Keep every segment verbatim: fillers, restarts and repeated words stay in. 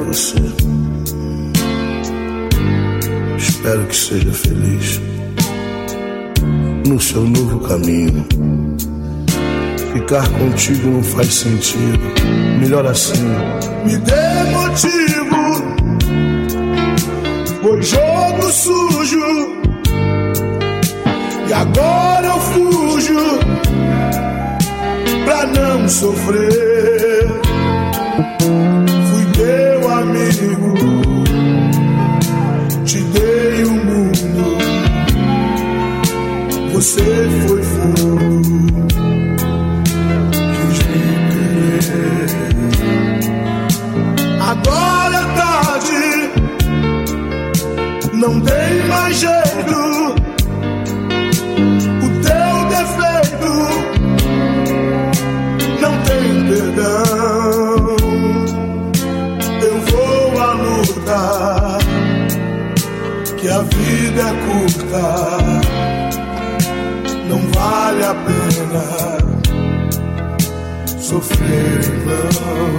você. Espero que seja feliz no seu novo caminho. Ficar contigo não faz sentido. Melhor assim. Me dê motivo, foi jogo sujo, e agora eu fujo pra não sofrer. Fui teu amigo, te dei o mundo, você foi fogo, quis me querer. Agora é tarde, não tem mais jeito. O teu defeito não tem perdão. Eu vou à luta, que a vida é curta, não vale a pena sofrer em vão.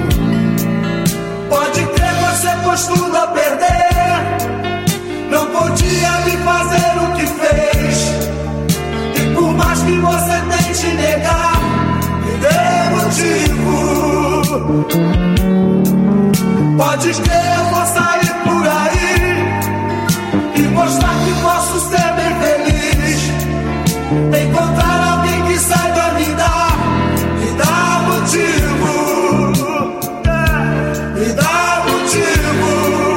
Pode crer, você pôs tudo a perder, não podia me fazer o que fez. E por mais que você tente negar, me dê motivo. Pode crer, eu vou sair por aí e mostrar que posso ser bem feliz. Encontrar alguém que saiba me dar, me dá motivo, me dá motivo.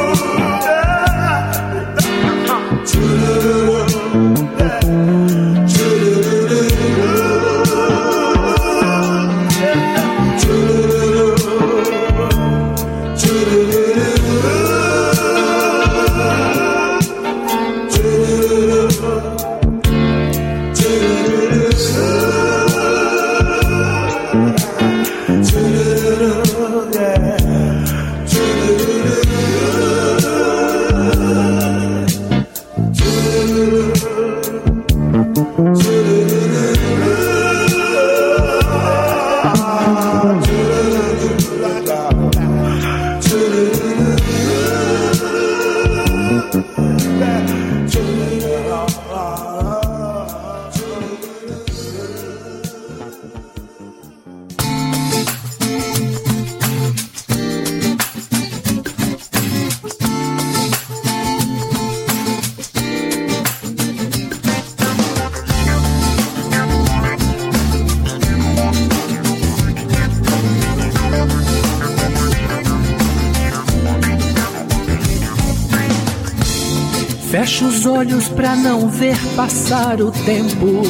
Fecho os olhos pra não ver passar o tempo.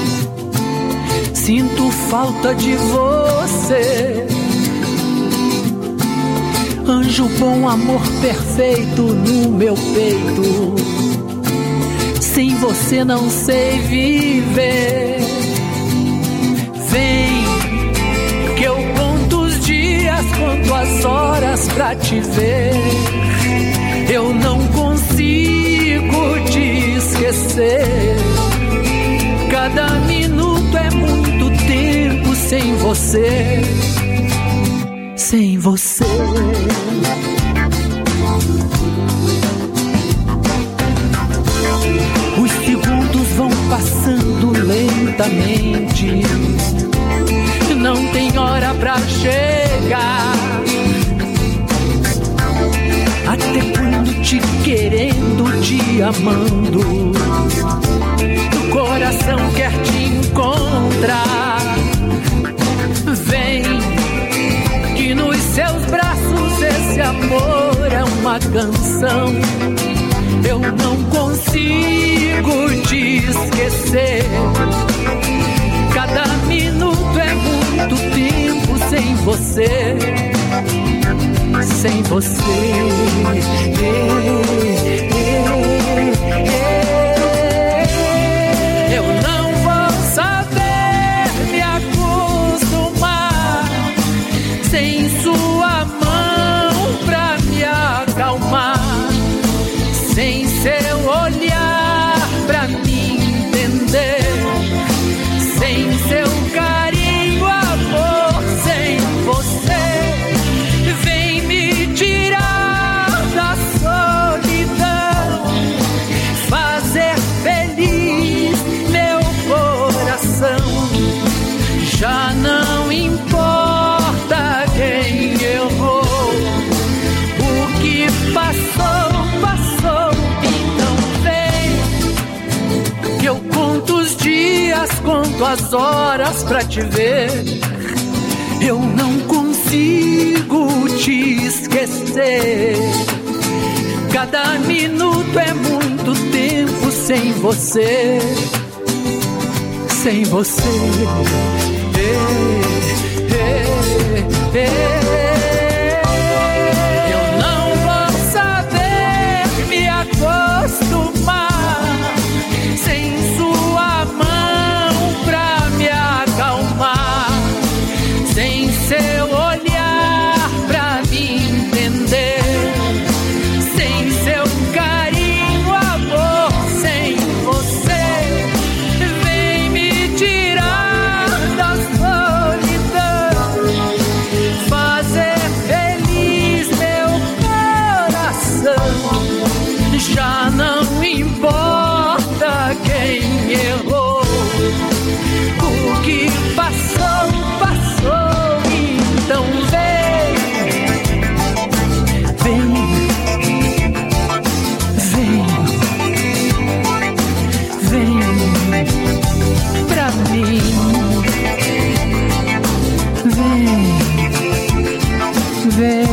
Sinto falta de você. Anjo bom, amor perfeito no meu peito. Sem você não sei viver. Vem, que eu conto os dias, conto as horas pra te ver. Eu não consigo te esquecer. Cada minuto é muito tempo sem você. Sem você. Os segundos vão passando lentamente. Não tem hora pra chegar. Até quando te querendo, te amando, o coração quer te encontrar. Vem, que nos seus braços esse amor é uma canção. Eu não consigo te esquecer. Cada minuto é muito tempo sem você. Sem você. Eu não vou saber me acostumar sem sua mão pra me acalmar, sem seu olhar pra me entender, sem seu carinho, amor, sem você. Vem me tirar dias, conto as horas pra te ver. Eu não consigo te esquecer. Cada minuto é muito tempo sem você. Sem você. Ei, ei, ei. Eu não vou saber me acostumar sem sua mão pra me acalmar, sem seu olhar pra me entender, sem seu carinho, amor, sem você. Vem me tirar da solidão, fazer feliz meu coração. Já não importa quem errou, o que passou, passou. Então vem, vem, vem, vem pra mim. Vem, vem,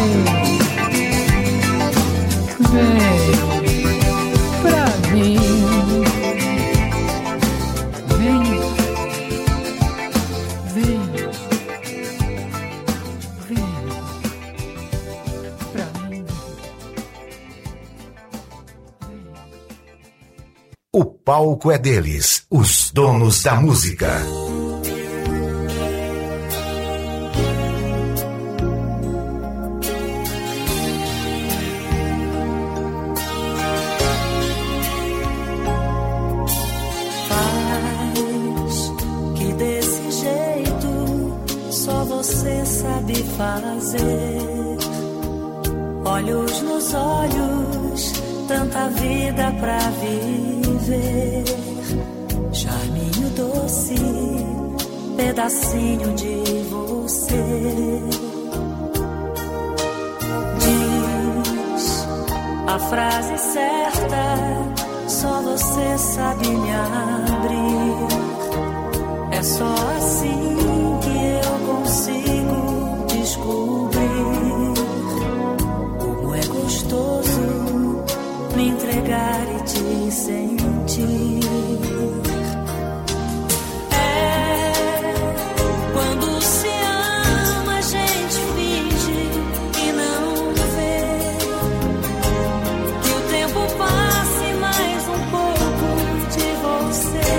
vem pra mim. Vem, vem, vem pra mim. O palco é deles, os donos da música. Faz que desse jeito só você sabe fazer. Olhos nos olhos, tanta vida pra viver. Charminho doce, pedacinho de você. Diz a frase certa, só você sabe me abrir. É só assim que eu consigo descobrir como é gostoso me entregar e te sentir. É quando se ama, a gente finge que não vê, que o tempo passe mais um pouco de você.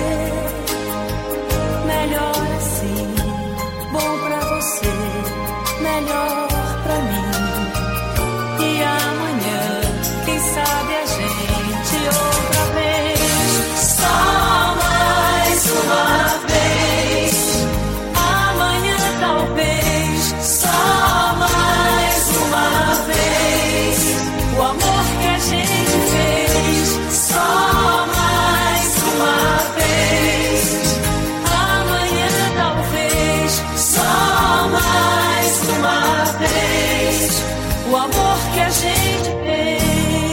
Melhor assim, bom pra você, melhor pra mim. E amanhã, quem sabe a gente outra vez. Só mais uma vez. Amanhã talvez. Só mais uma vez. O amor que a gente fez. Só mais uma vez. Amanhã talvez. Só mais uma vez. O amor que a gente fez.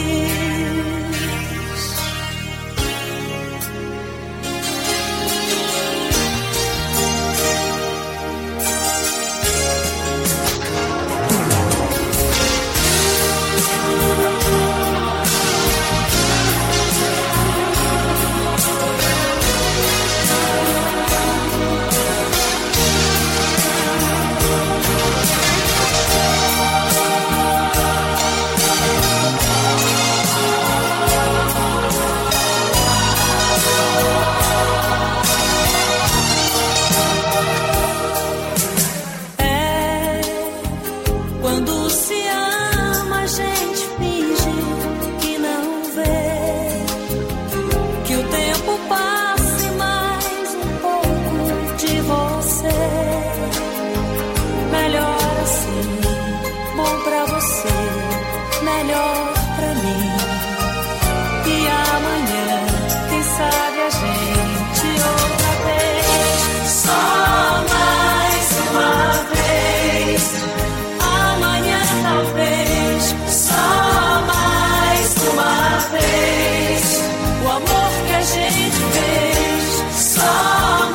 É quando se ama, a gente finge que não vê, que o tempo passe mais um pouco de você. Melhor assim, bom pra você, melhor pra mim. E amanhã, quem sabe a gente outra vez. Só mais uma vez. Amanhã talvez. Só mais uma vez. O amor que a gente fez. Só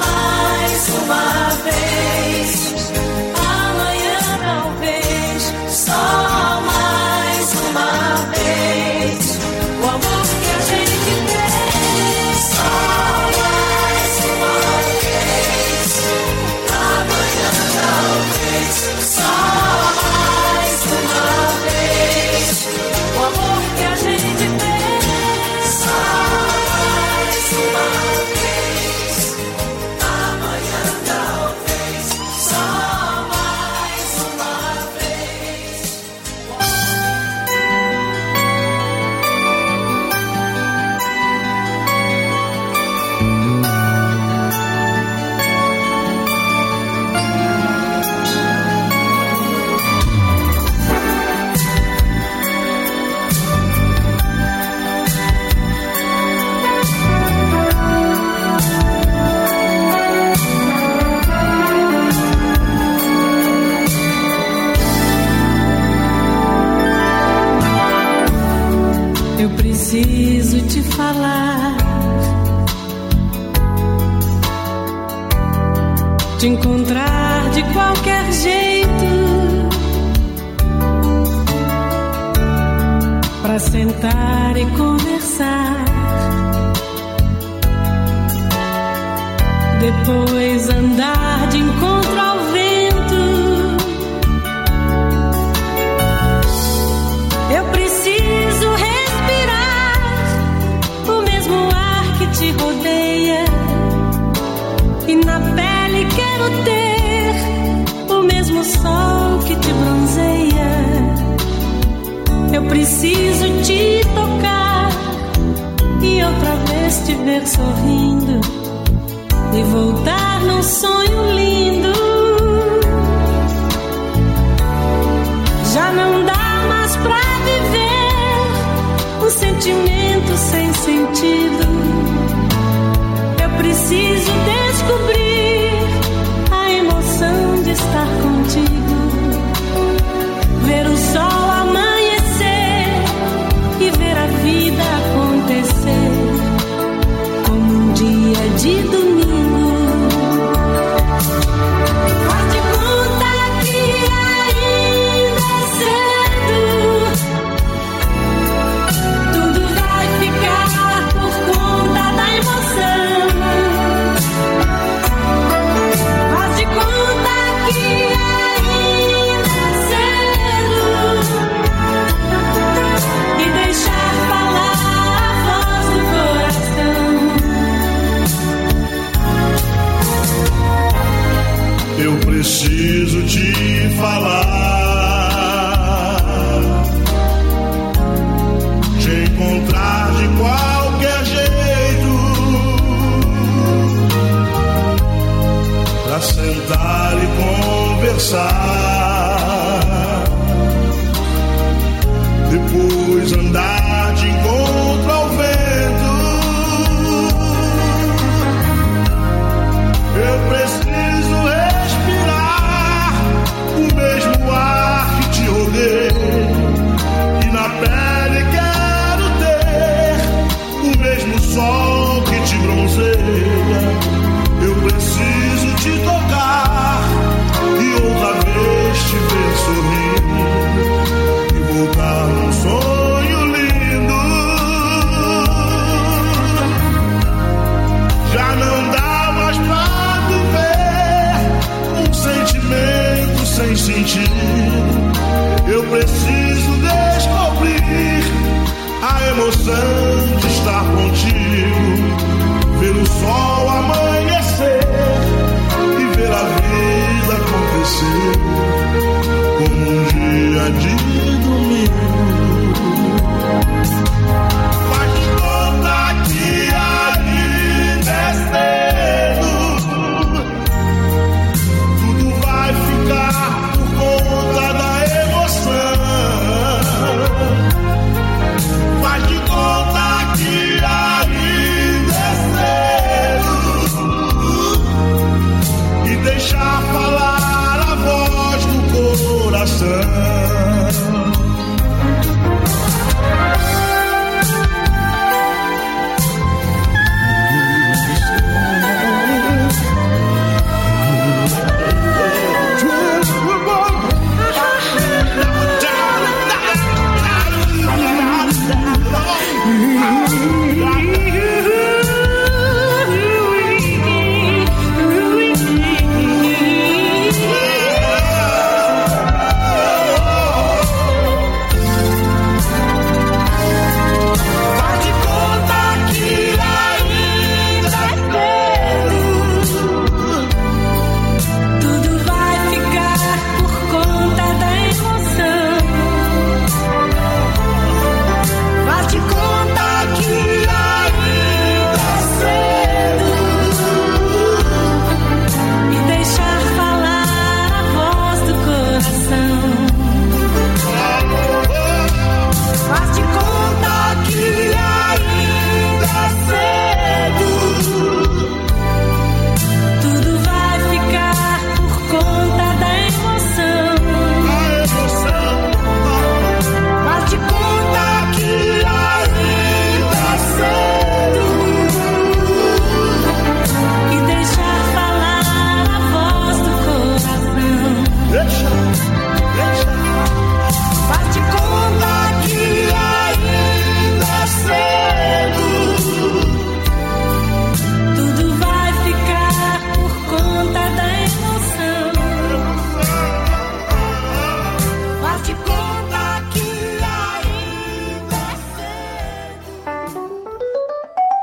Eu preciso te falar, te encontrar de qualquer jeito, pra sentar e conversar, depois andar de encontro ao vento. Eu preciso respirar o mesmo ar que te rodeia, e na pele quero ter o mesmo sol que te bronzeia. Eu preciso te tocar e outra vez te ver sorrindo e voltar num sonho lindo. Já não dá mais pra viver um sentimento sem sentido. Eu preciso descobrir a emoção de estar contigo, ver o sol amanhecer e ver a vida acontecer como um dia de domingo. Faz de conta que ainda é cedo, tudo vai ficar por conta da emoção. Faz de conta que ainda é cedo e deixar falar a voz do coração. Eu preciso te falar, te encontrar de qualquer jeito, pra sentar e conversar, depois andar de encontro ao vento. Eu preciso respirar o mesmo ar que te rodeia, e na pele quero ter o mesmo sol que te bronzeia. Eu preciso te tocar e outra vez te ver sorrindo e voltar num sonho lindo. Já não dá mais pra viver um sentimento sem sentido. Eu preciso descobrir a emoção de estar contigo, ver o sol amanhecer e ver a vida acontecer como um dia de domingo. Faz de conta que ainda é cedo, tudo vai ficar por conta da emoção. Faz de conta que ainda é cedo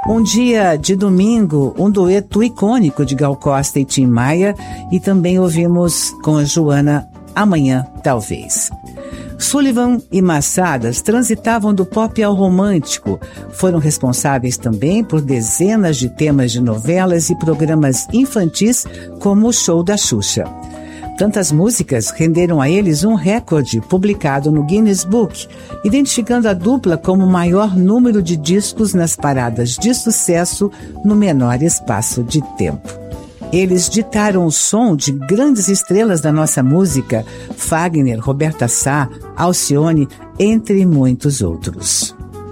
Um dia de domingo, um dueto icônico de Gal Costa e Tim Maia, e também ouvimos com a Joana Amanhã, Talvez. Sullivan e Massadas transitavam do pop ao romântico. Foram responsáveis também por dezenas de temas de novelas e programas infantis, como o Show da Xuxa. Tantas músicas renderam a eles um recorde publicado no Guinness Book, identificando a dupla como o maior número de discos nas paradas de sucesso no menor espaço de tempo. Eles ditaram o som de grandes estrelas da nossa música, Fagner, Roberta Sá, Alcione, entre muitos outros.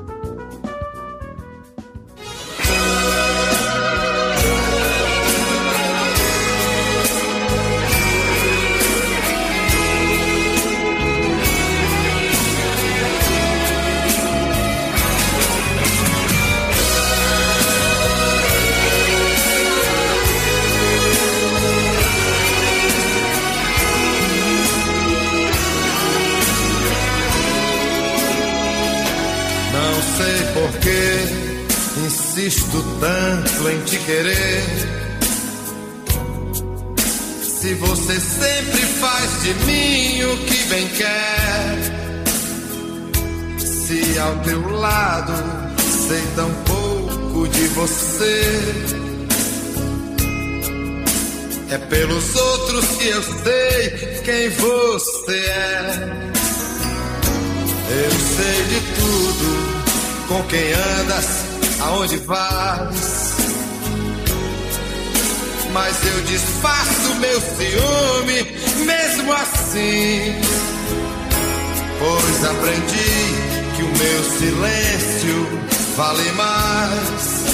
Insisto tanto em te querer. Se você sempre faz de mim o que bem quer. Se ao teu lado sei tão pouco de você. É pelos outros que eu sei quem você é. Eu sei de tudo, com quem andas, aonde vais, mas eu disfarço meu ciúme mesmo assim, pois aprendi que o meu silêncio vale mais.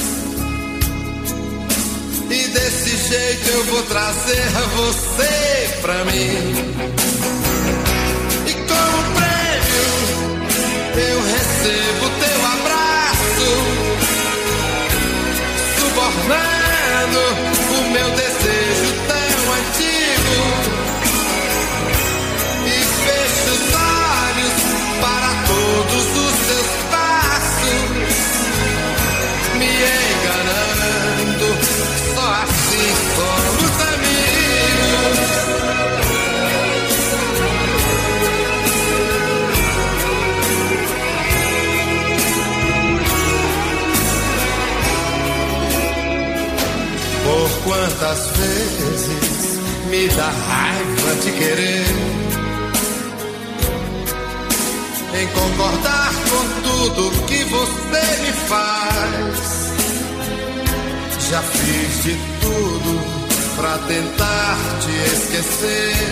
E desse jeito eu vou trazer você pra mim. E como prêmio eu recebo teu abraço, subornando o meu desejo tão antigo. E fecho os olhos para todos os seus passos, me enganando. Só assim somos amigos. Por quantas vezes me dá raiva de querer, em concordar com tudo que você me faz. Já fiz de tudo pra tentar te esquecer.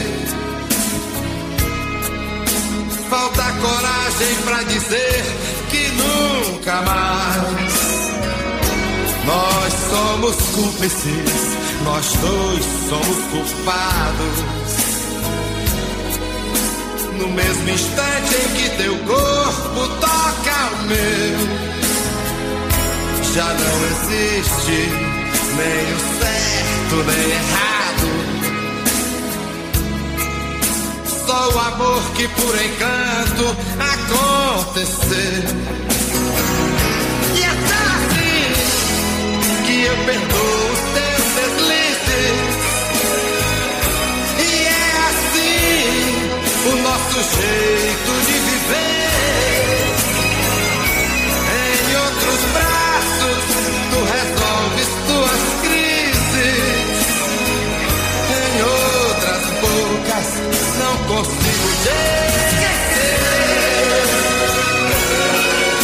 Falta coragem pra dizer que nunca mais. Nós somos cúmplices, nós dois somos culpados. No mesmo instante em que teu corpo toca o meu, já não existe nem o certo nem errado. Só o amor que por encanto aconteceu. E é assim que eu perdoo os teus deslizes. E é assim o nosso jeito de viver. Em outros braços tu resolves tuas crises. Em outras bocas não consigo te esquecer.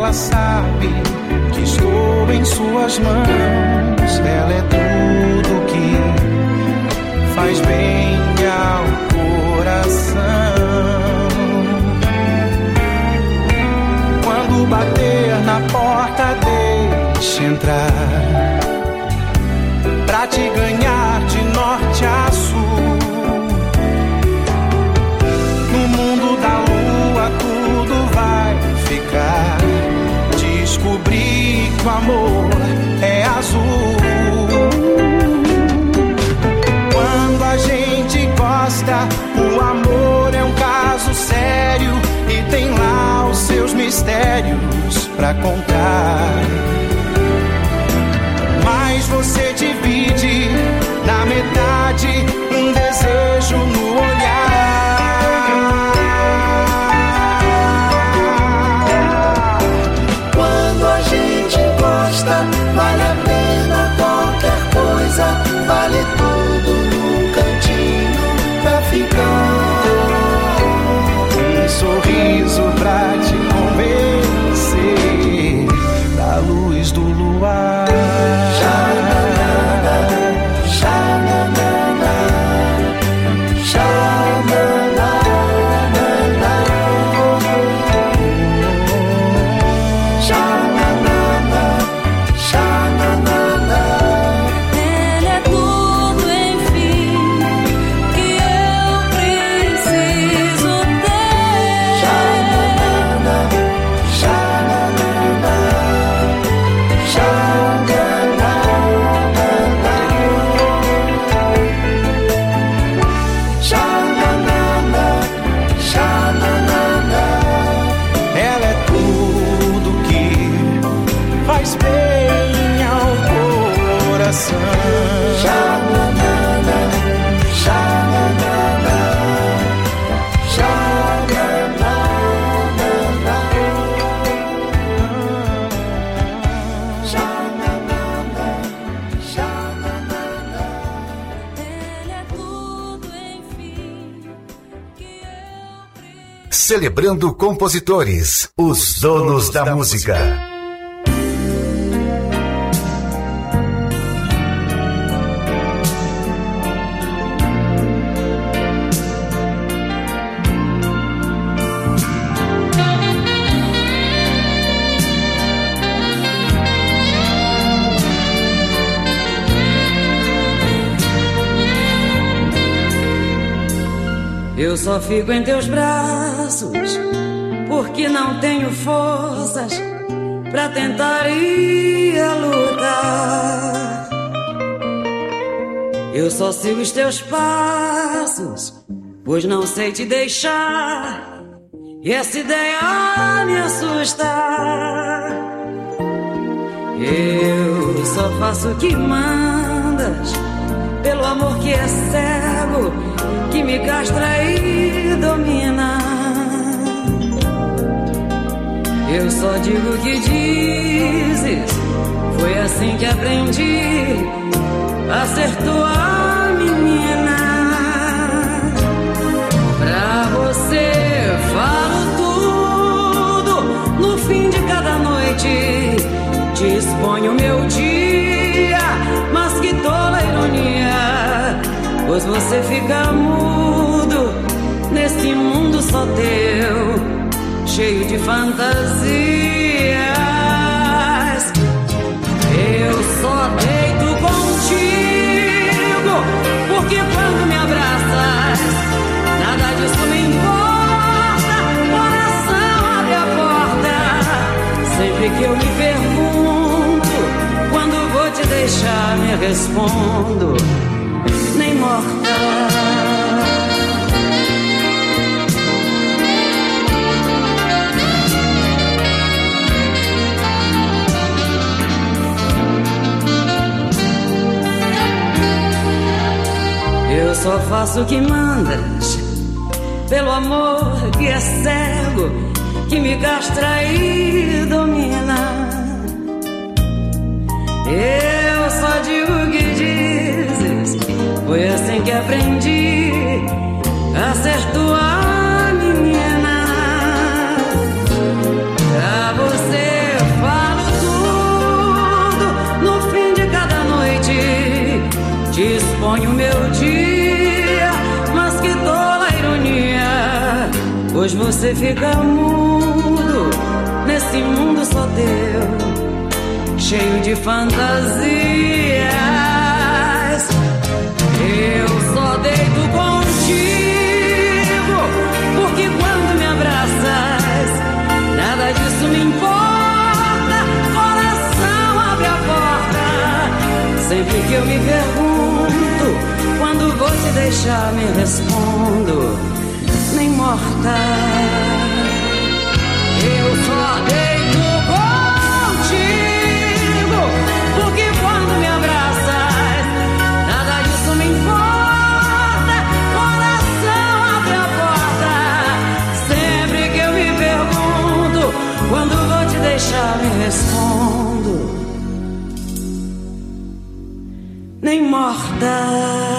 ela sabe que estou em suas mãos. Ela é tudo que faz bem ao coração. Quando bater na porta, deixa entrar, pra te ganhar de norte a sul. No mundo da lua tudo vai ficar. Descobri que o amor é azul. Quando a gente gosta, o amor é um caso sério e tem lá os seus mistérios pra contar. Mas você divide na metade um desejo no olhar. Quando a gente gosta, vale a pena qualquer coisa, vale tudo num cantinho pra ficar. Um sorriso pra te convencer da luz do luar. Celebrando compositores, os donos da música. Eu só fico em teus braços porque não tenho forças pra tentar ir a lutar. Eu só sigo os teus passos, pois não sei te deixar, e essa ideia me assusta. Eu só faço o que mandas, pelo amor que é cego, que me castra e domina. Eu só digo o que dizes, foi assim que aprendi a ser tua menina. Pra você falo tudo no fim de cada noite, disponho o meu dia, mas que tola ironia, pois você fica mudo nesse mundo só teu, cheio de fantasias. Eu só deito contigo porque quando me abraças nada disso me importa. Coração abre a porta sempre que eu me pergunto quando vou te deixar, me respondo nem morta. Eu só faço o que mandas, pelo amor que é cego, que me castra e domina. Eu só digo o que dizes, foi assim que aprendi a ser tua menina. Pra você disponho meu dia, mas que tola ironia, pois você fica mudo nesse mundo só teu, cheio de fantasias. Eu só deito contigo, porque quando me abraças, nada disso me importa. Coração, abre a porta. Sempre que eu me pergunto quando vou te deixar, me respondo: nem morta. Eu só deito contigo, porque quando me abraças, nada disso me importa. Coração, abre a porta. Sempre que eu me pergunto quando vou te deixar, me respondo: nem morta.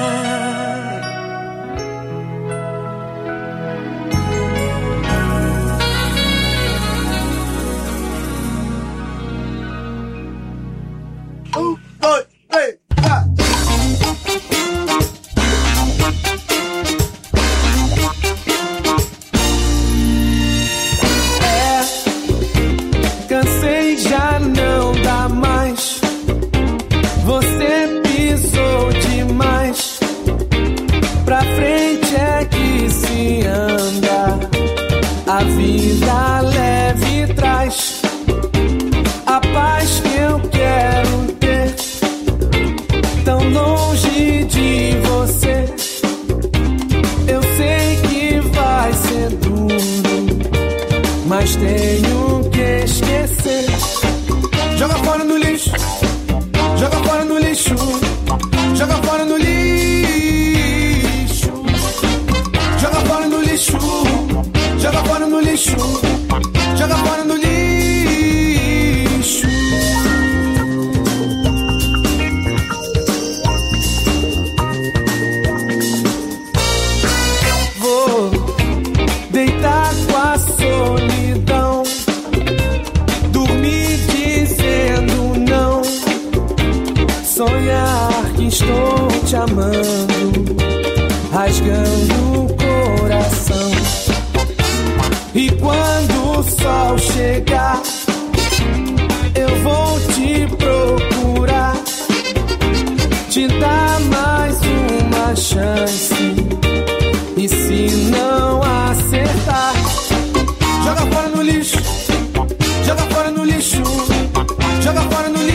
Tenho que esquecer. Joga fora no lixo, joga fora no lixo, joga fora no lixo, joga fora no lixo, joga fora no lixo, joga fora no lixo. Vou deitar com a solidão, dormir dizendo não, sonhar que estou te amando, rasgando o coração. E quando o sol chegar, eu vou te procurar, te dar mais uma chance. E se não acertar, joga fora no lixo, joga fora no lixo, joga fora no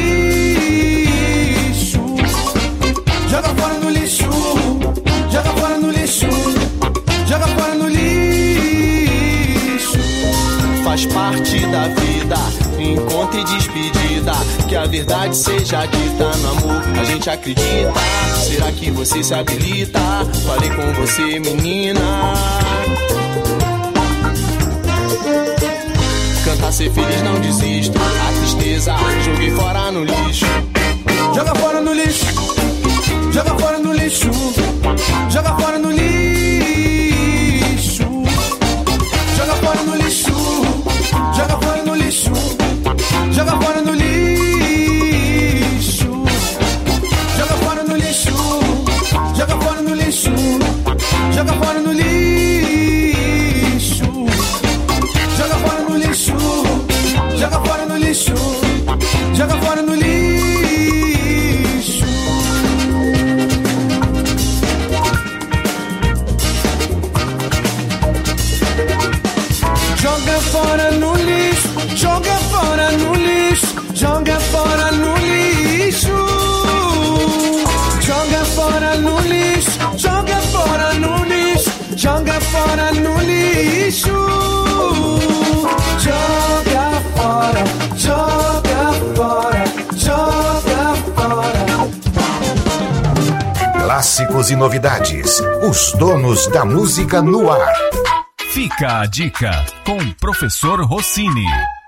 lixo, joga fora no lixo, joga fora no lixo, joga fora no lixo. Faz parte da vida, encontro e despedida, que a verdade seja dita. No amor a gente acredita, será que você se habilita? Falei com você, menina. Cantar, ser feliz, não desisto. A tristeza joguei fora no lixo. Joga fora no lixo, joga fora no lixo, joga fora no lixo, joga fora no lixo, joga fora no lixo, joga fora no lixo, joga fora no lixo, joga fora no lixo, joga fora no lixo, joga fora no lixo, joga fora no lixo, joga fora no lixo. Joga fora no lixo, joga fora no lixo, joga fora no lixo, joga fora no lixo, joga fora no lixo, joga fora no lixo, joga fora, joga fora, joga fora. Clássicos e novidades, os donos da música no ar. Fica a dica com o professor Rossini.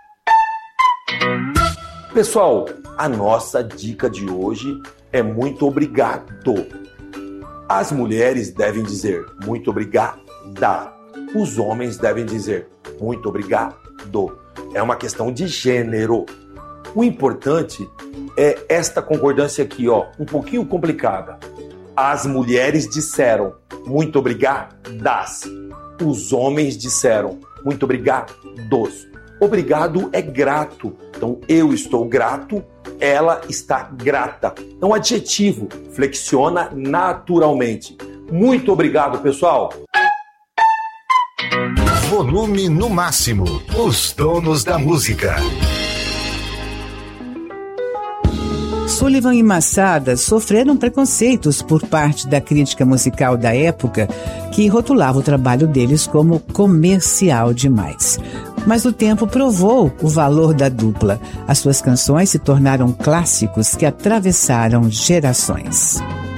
Pessoal, a nossa dica de hoje é muito obrigado. As mulheres devem dizer muito obrigada. Os homens devem dizer muito obrigado. É uma questão de gênero. O importante é esta concordância aqui, ó, um pouquinho complicada. As mulheres disseram, muito obrigadas. Os homens disseram, muito obrigados. Obrigado é grato. Então, eu estou grato, ela está grata. Então, adjetivo, flexiona naturalmente. Muito obrigado, pessoal. Volume no máximo. Os donos da música. Sullivan e Massadas sofreram preconceitos por parte da crítica musical da época, que rotulava o trabalho deles como comercial demais. Mas o tempo provou o valor da dupla. As suas canções se tornaram clássicos que atravessaram gerações.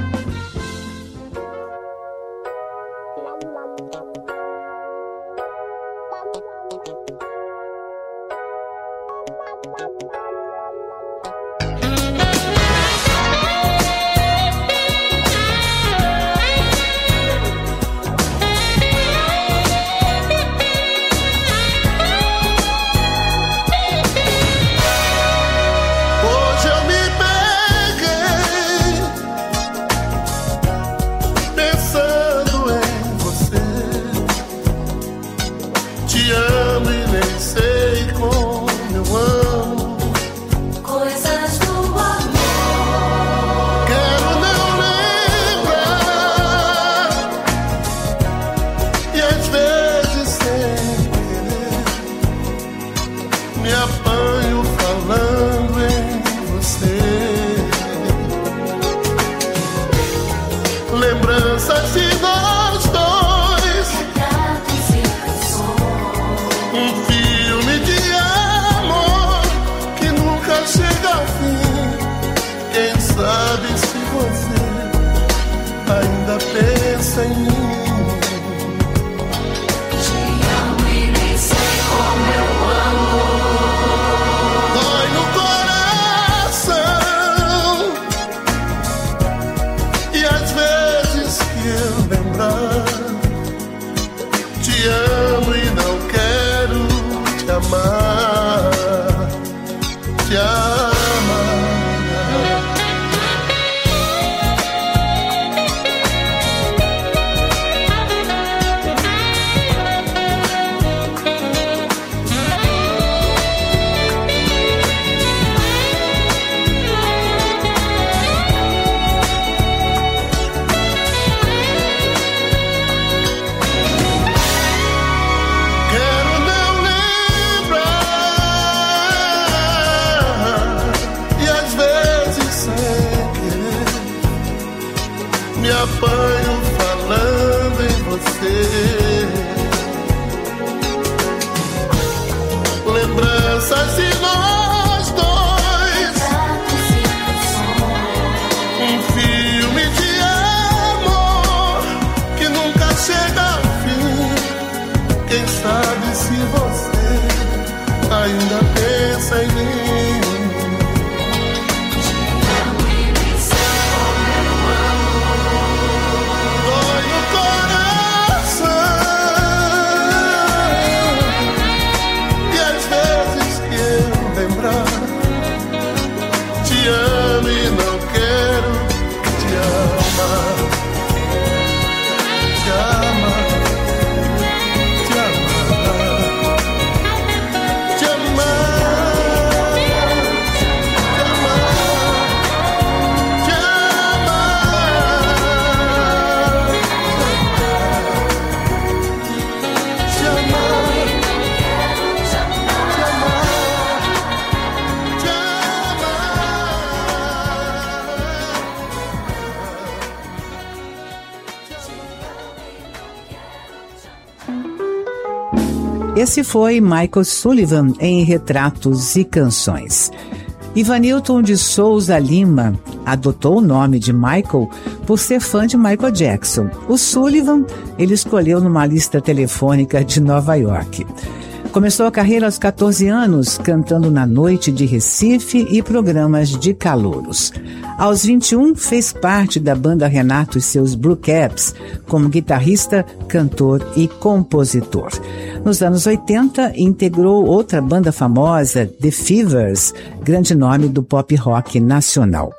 Esse foi Michael Sullivan em Retratos e Canções. Ivanilton de Souza Lima adotou o nome de Michael por ser fã de Michael Jackson. O Sullivan ele escolheu numa lista telefônica de Nova York. Começou a carreira aos catorze anos, cantando na noite de Recife e programas de calouros. Aos vinte e um, fez parte da banda Renato e seus Blue Caps, como guitarrista, cantor e compositor. Nos anos oitenta, integrou outra banda famosa, The Fevers, grande nome do pop rock nacional.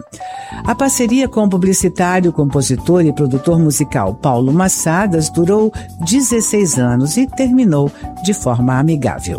A parceria com o publicitário, compositor e produtor musical Paulo Massadas durou dezesseis anos e terminou de forma amigável.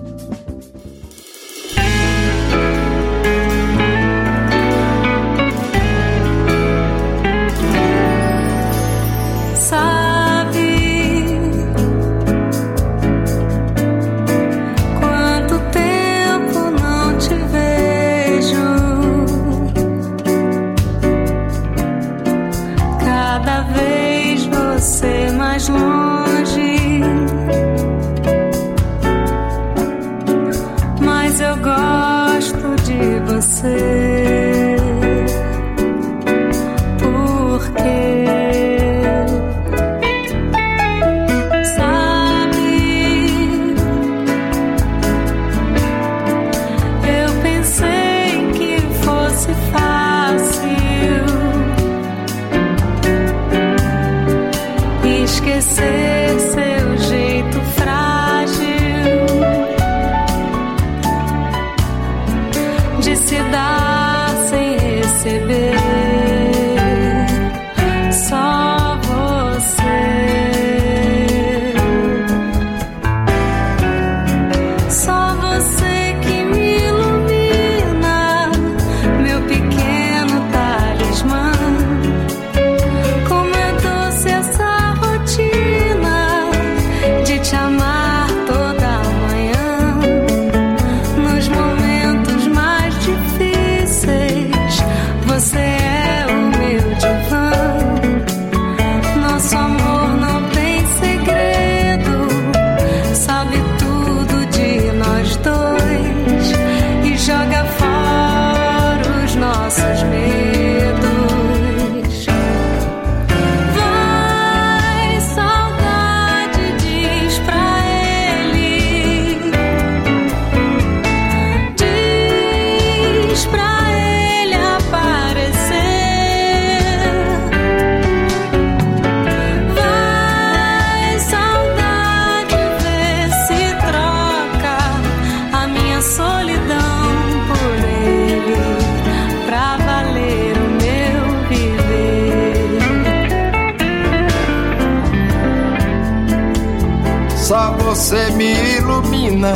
Você me ilumina,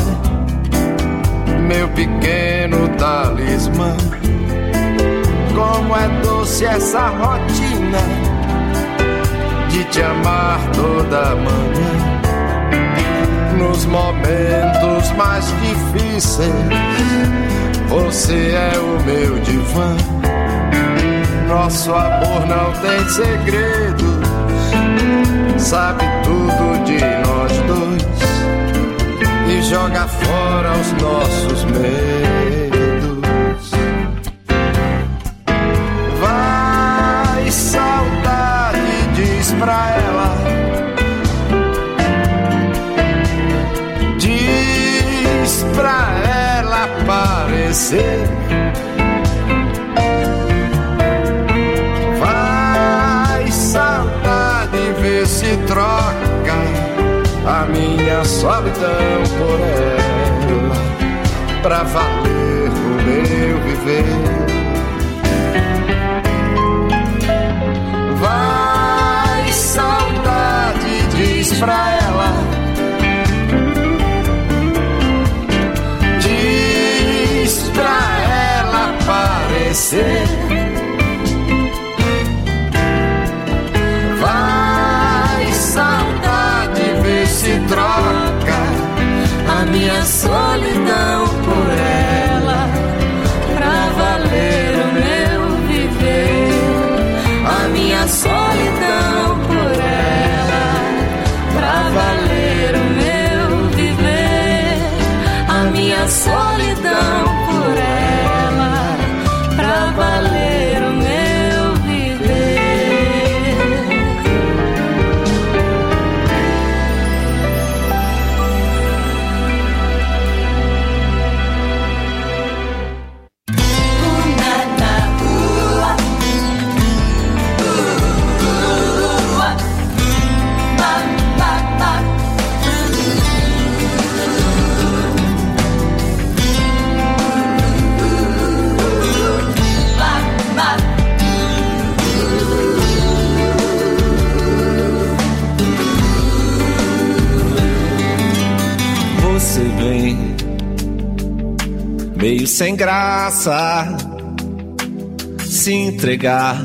meu pequeno talismã. Como é doce essa rotina de te amar toda manhã. Nos momentos mais difíceis, você é o meu divã. Nosso amor não tem segredo, sabe tudo de nós dois e joga fora os nossos medos. Vai, saudade, diz pra ela, diz pra ela aparecer. Vai, saudade, vê se troca a minha solidão por ela, pra valer o meu viver. Vai, saudade, diz pra ela, diz pra ela aparecer. Se troca a minha solidão por ela, pra valer o meu viver. A minha solidão por ela, pra meio sem graça, se entregar.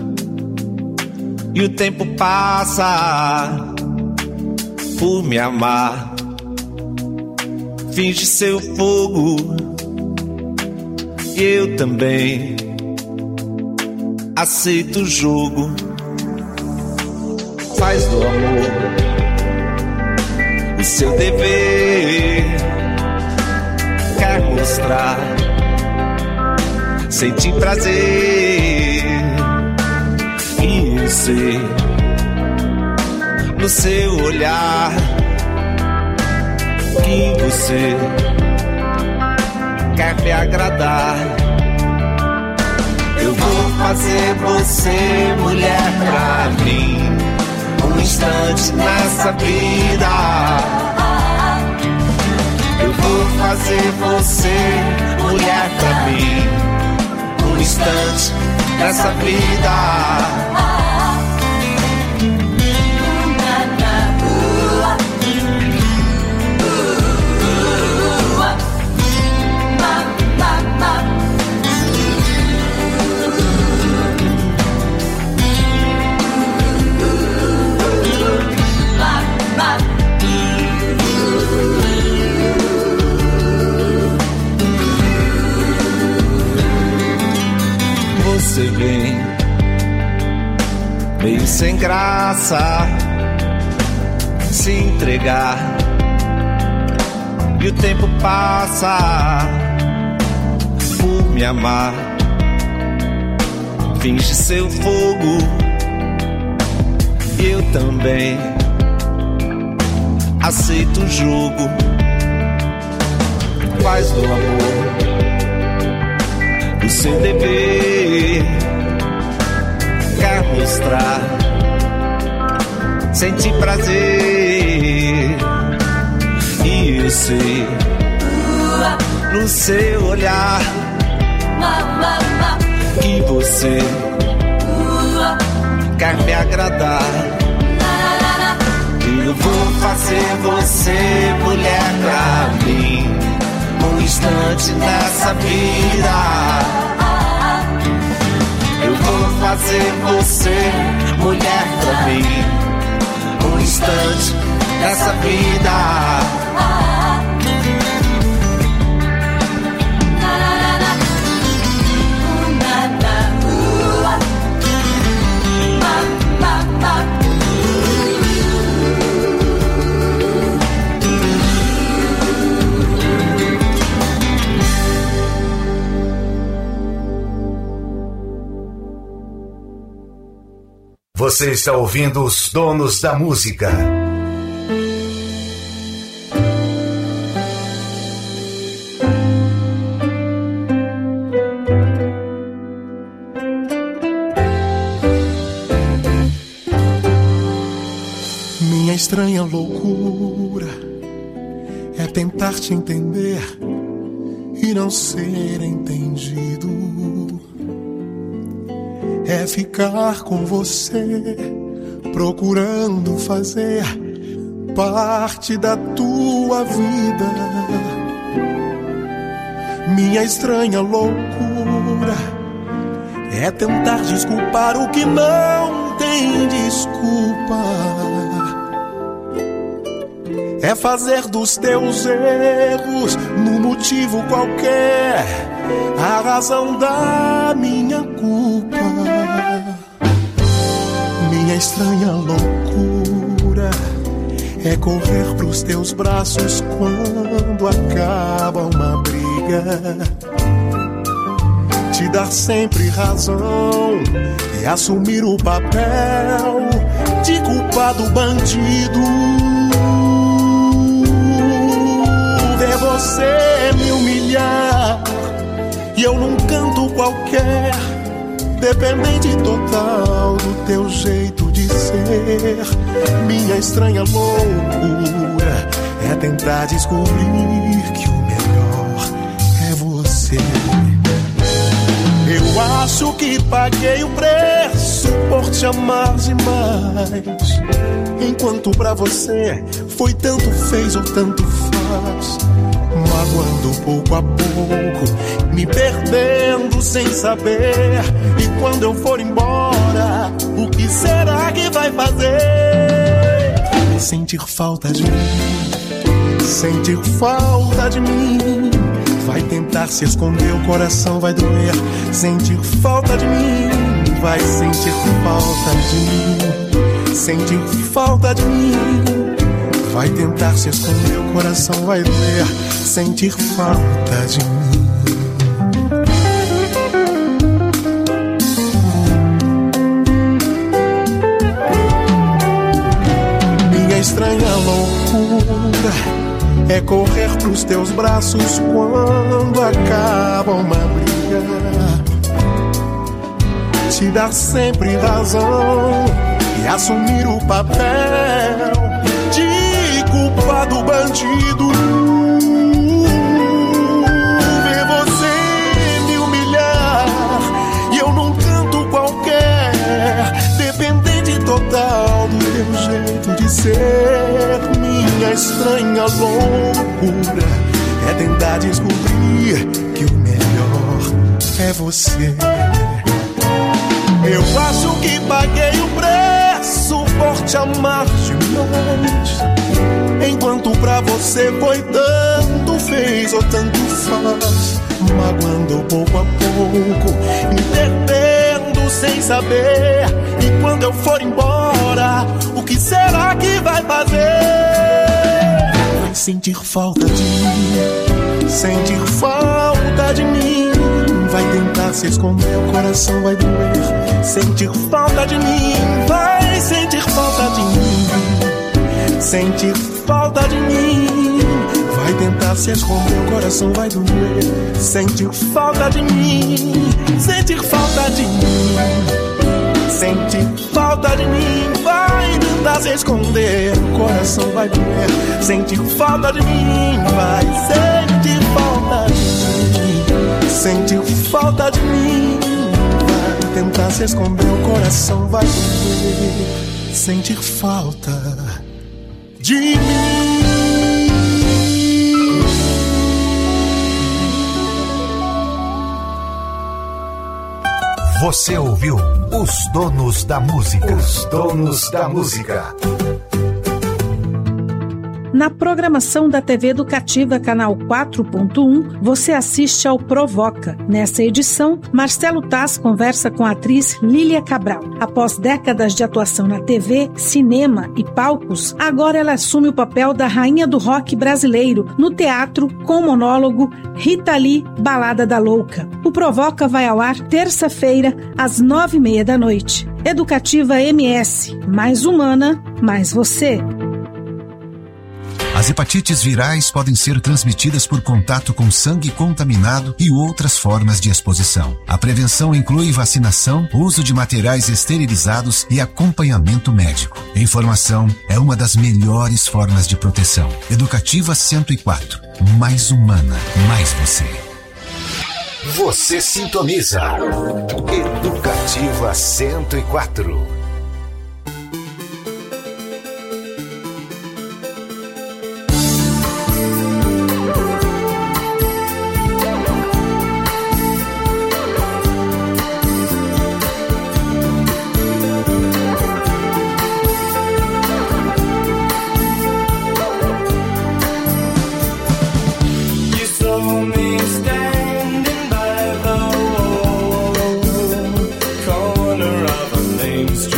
E o tempo passa por me amar. Finge seu fogo e eu também aceito o jogo. Faz do amor o seu dever. Quer mostrar, sentir prazer. E eu sei no seu olhar que você quer me agradar. Eu vou fazer você mulher pra mim, um instante nessa vida. Eu vou fazer você mulher pra mim, um instante nessa vida. Você vem meio sem graça, se entregar. E o tempo passa por me amar. Finge seu fogo e eu também aceito o jogo. Faz do amor o seu dever. Quer mostrar, sentir prazer. E eu sei no seu olhar que você quer me agradar. Eu vou fazer você mulher pra mim, um instante nessa vida. Eu vou fazer você mulher pra mim, um instante nessa vida. Você está ouvindo Os Donos da Música. Minha estranha loucura é tentar te entender e não ser entendido. É ficar com você, procurando fazer parte da tua vida. Minha estranha loucura é tentar desculpar o que não tem desculpa. É fazer dos teus erros, num motivo qualquer, a razão da minha culpa. Minha estranha loucura é correr pros teus braços quando acaba uma briga, te dar sempre razão e assumir o papel de culpado bandido. Ver você me humilhar e eu num canto qualquer, dependente total do teu jeito de ser. Minha estranha loucura é tentar descobrir que o melhor é você. Eu acho que paguei o preço por te amar demais, enquanto pra você foi tanto fez ou tanto faz. magoando pouco a pouco, me perdendo sem saber. E quando eu for embora, o que será que vai fazer? Sentir falta de mim, sentir falta de mim. Vai tentar se esconder, o coração vai doer. Sentir falta de mim, vai sentir falta de mim. Sentir falta de mim, vai tentar se esconder, o coração vai doer. Sentir falta de mim. Minha estranha loucura é correr pros teus braços quando acaba uma briga, te dar sempre razão e assumir o papel de culpado bandido. Ver você me humilhar e eu num canto qualquer, dependente total do teu jeito de ser. Minha estranha loucura é tentar descobrir que o melhor é você. Eu acho que paguei o preço por te amar demais, enquanto pra você foi tanto fez ou tanto faz. Magoando pouco a pouco, me perdendo sem saber. E quando eu for embora, o que será que vai fazer? Vai sentir falta de mim, sentir falta de mim. Vai tentar se esconder, o coração vai doer. Sentir falta de mim, vai sentir falta de mim. Sentir falta de mim, vai tentar se esconder, o coração vai doer. Sentir falta de mim, sentir falta de mim. Sentir falta de mim, vai tentar se esconder, o coração vai doer. Sentir falta de mim, vai sentir falta de mim. Sentir falta de mim, vai tentar se esconder, o coração vai doer. Sentir falta de mim. Você ouviu Os Donos da Música. Os Donos da Música. Na programação da T V Educativa Canal quatro ponto um, você assiste ao Provoca. Nessa edição, Marcelo Taz conversa com a atriz Lília Cabral. Após décadas de atuação na T V, cinema e palcos, agora ela assume o papel da rainha do rock brasileiro no teatro com o monólogo Rita Lee, Balada da Louca. O Provoca vai ao ar terça-feira, às nove e meia da noite. Educativa M S, mais humana, mais você. As hepatites virais podem ser transmitidas por contato com sangue contaminado e outras formas de exposição. A prevenção inclui vacinação, uso de materiais esterilizados e acompanhamento médico. Informação é uma das melhores formas de proteção. Educativa cento e quatro. Mais humana, mais você. Você sintoniza. Educativa cento e quatro. Main Street.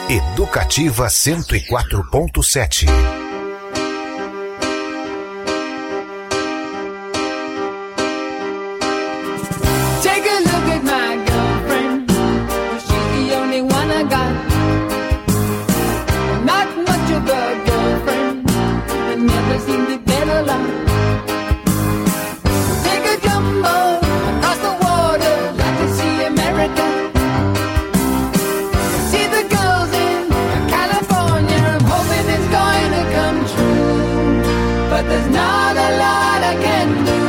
Educativa cento e quatro ponto sete. Take a look at my girlfriend. She's the only one I got. Not much of a girlfriend, but never seem to get along. Take a jumbo across the water, like to see America. See the girls in California, I'm hoping it's going to come true. But there's not a lot I can do.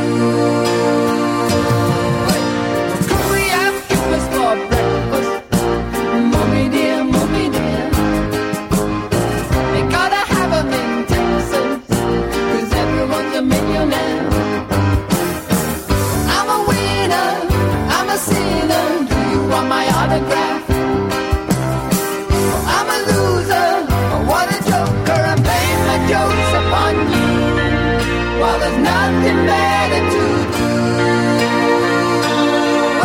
Could we have breakfast for breakfast? Mommy dear, mommy dear. We gotta have them in Texas, 'cause everyone's a millionaire. I'm a winner, I'm a sinner. Do you want my autograph? I'm a loser, what a joker. I'm playing my jokes upon you. Well, there's nothing